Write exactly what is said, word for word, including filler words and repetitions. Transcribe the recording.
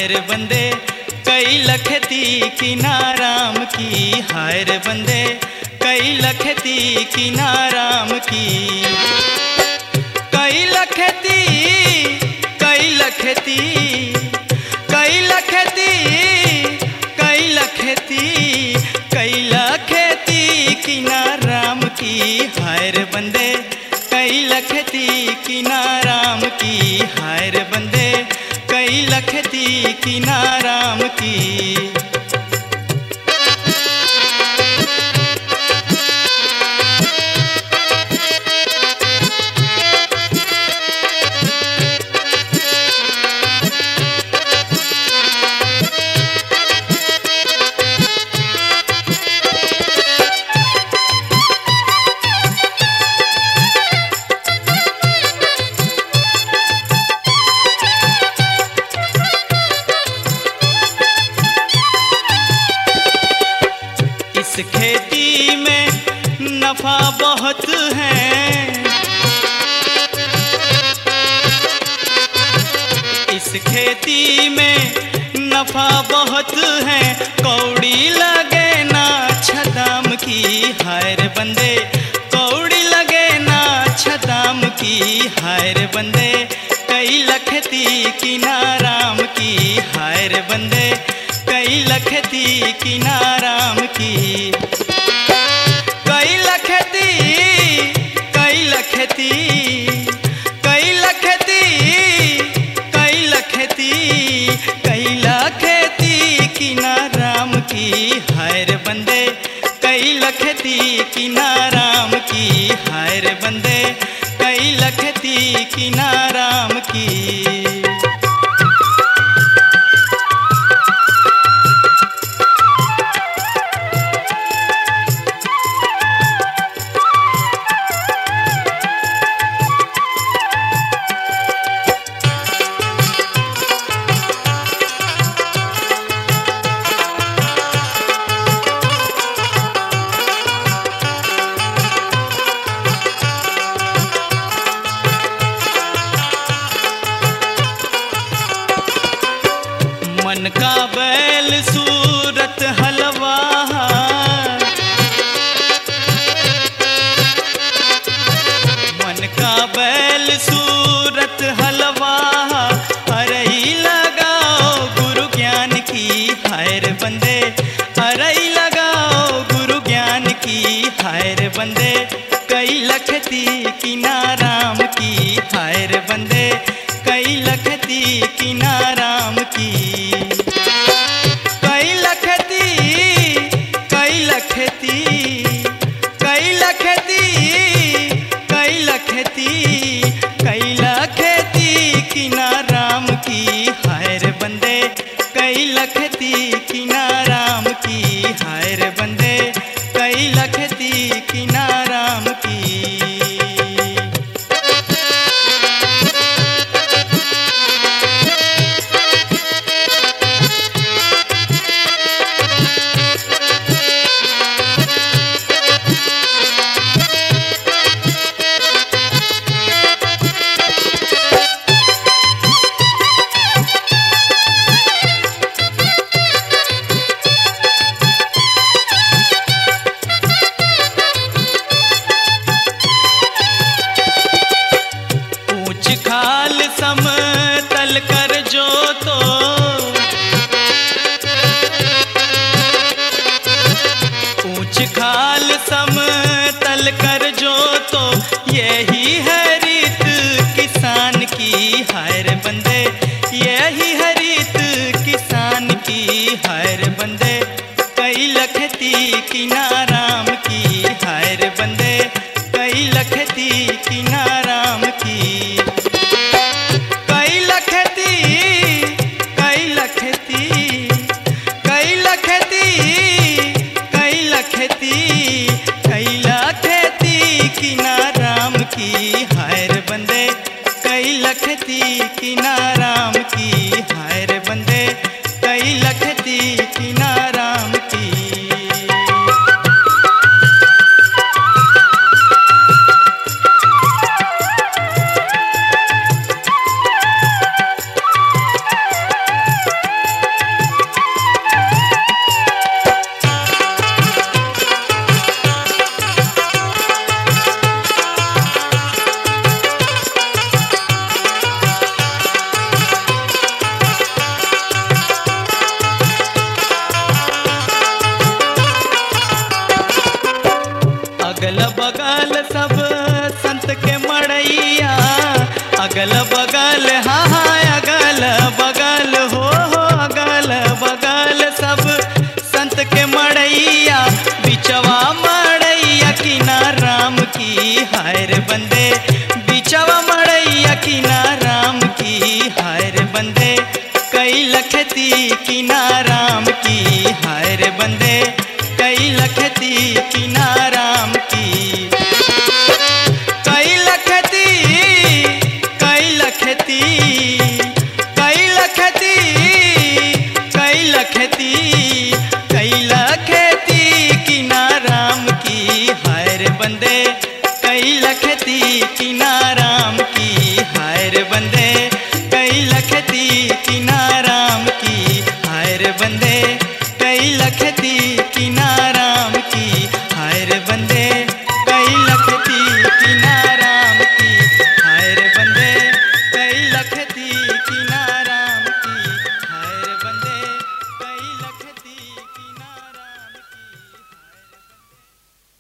रे बंदे कई लखती की नाराम की, हाय रे बंदे कई लखती की नाराम की। कई लखती कई लखती कई लखती कई लखती कई लखती की नाराम की, हाय रे बंदे कई लखती की नाराम की, हाय रे बंदे कई लखती की नाराम की। इस खेती में नफा बहुत है, इस खेती में नफा बहुत है, कौड़ी लगे ना छदाम की, हाय रे बंदे कौड़ी लगे ना छदाम की, हाय रे बंदे कई लखती की नाराम की, हाय रे बंदे कई लखती की नाराम की। कई लखती कई लखती कई लखती कई लखती कई लखती की नाराम की, हाय रे बंदे कई लखती की नाराम की, हाय रे बंदे कई लखती की नाराम की। मन का बैल सूरत हलवा, मन का बैल सूरत हलवा, अरई लगाओ गुरु ज्ञान की, हाय रे बंदे अरई लगाओ गुरु ज्ञान की, हाय रे बंदे कई लखती की नाराम की, हाय रे बंदे कई लखती की नाराम की। कई लखती कई लखती कई लखती कई लखती कई लखती की नाराम की, हाय रे बंदे कई लखती की नाराम की, हाय रे बंदे कई लखती की नाराम की। खाल समतल कर जो तो, ऊंच खाल समतल कर जो तो, यही है रीत किसान की, हाय रे बंदे यही है रीत किसान की, हाय रे बंदे कई लखती की नाराम की, हाय रे बंदे कई लखती की नाराम की। कई लखती कई लखती कई लखती कई लखती कई लखती की नाराम की, हाय रे बंदे कई लखती की नाराम की, हाय रे बंदे कई लखती की नाराम की। अगल बगल सब संत के मड़ैया, अगल बगल हाँ हाँ अगल बगल हो हो अगल बगल सब संत के मड़ैया, बिचवा मड़ैया किनार राम की हाय रे बंदे, बिचवा मड़ैया किनार राम की हाय रे बंदे, कई लखती किनार राम की हाय रे बंदे, कई लखती किनार राम की, कई लखती कई लखती कई लखती कई लखती कई लखती किनार राम की हाय रे बंदे, कई लखती किनार राम की हाय रे बंदे, कई लखती किनार राम की हाय रे बंदे।